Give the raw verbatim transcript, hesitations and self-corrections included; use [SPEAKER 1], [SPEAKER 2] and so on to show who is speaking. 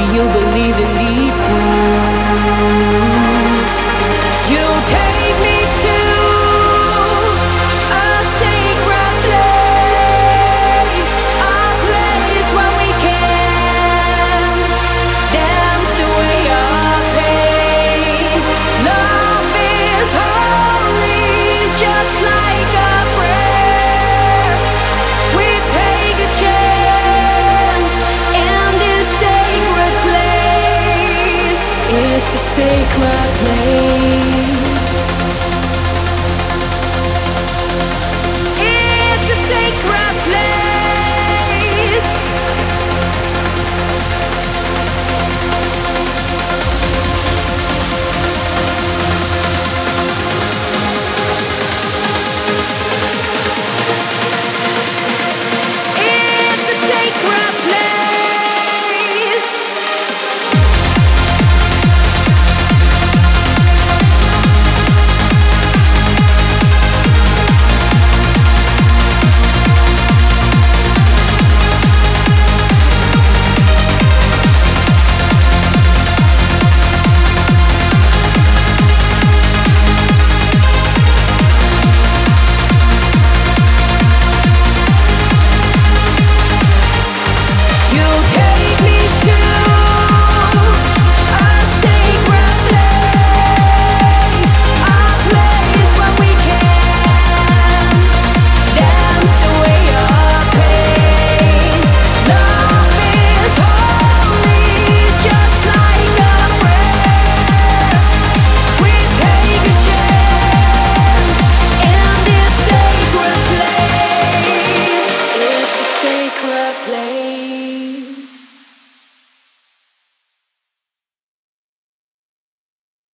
[SPEAKER 1] you believe in me too. You take me to a sacred place, a place where we can dance away our pain. Love is holy, just like a prayer. We take a chance in this sacred place. It's a sacred place.